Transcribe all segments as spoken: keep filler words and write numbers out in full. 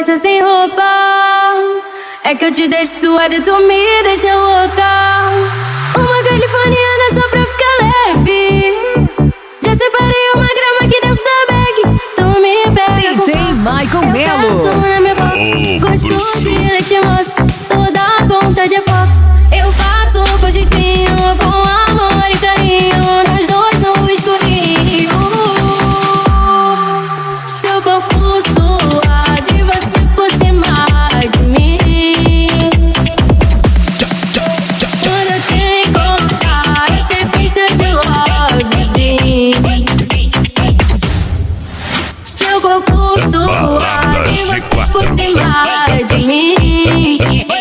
conversa sem roupa. É que eu te deixo suada e tu me deixa louca. Uma californiana só pra ficar leve. Já separei uma grama aqui dentro da bag. Tu me pega D J Michael Melo. Gosto de leite moça, toda ponta de foco. Eu faço com jeitinho, com amor e carinho. Nós dois no escurinho. Seu corpo suado e você por cima de mim. Quando eu te encontrar, é sequência de lovezinho. Seu corpo suado e você por cima de mim.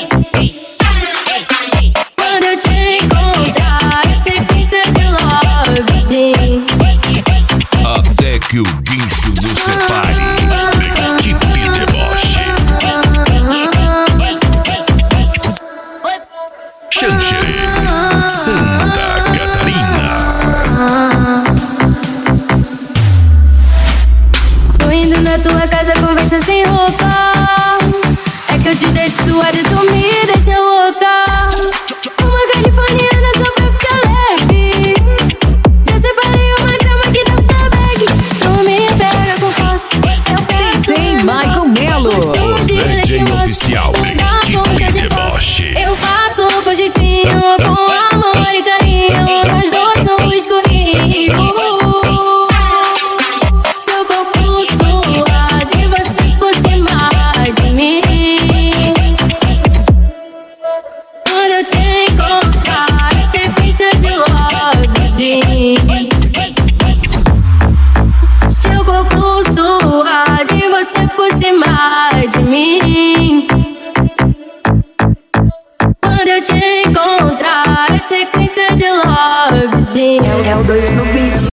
Quando eu te encontrar, é sequência de lovezinho. Até que o guincho nos separe. Equipe Deboche. Xanxerê, Santa Catarina. Tô indo na tua casa, conversa sem roupa. É que eu te deixo suada e tu me deixa louca. Uma californiana só pra ficar leve. Já separei uma grama aqui dentro da bag. Tu me pega com força. Eu quero D J Michael Melo. D J oficial da Equipe Deboche. Eu faço com jeitinho, com amor e carinho. Nós dois no escurinho. Seu corpo suado e você por cima de mim. Quando eu te encontrar, é sequência de lovezinho. Seu corpo suado e você por cima de mim. Quando eu te encontrar, é sequência de lovezinho. É o dois no beat.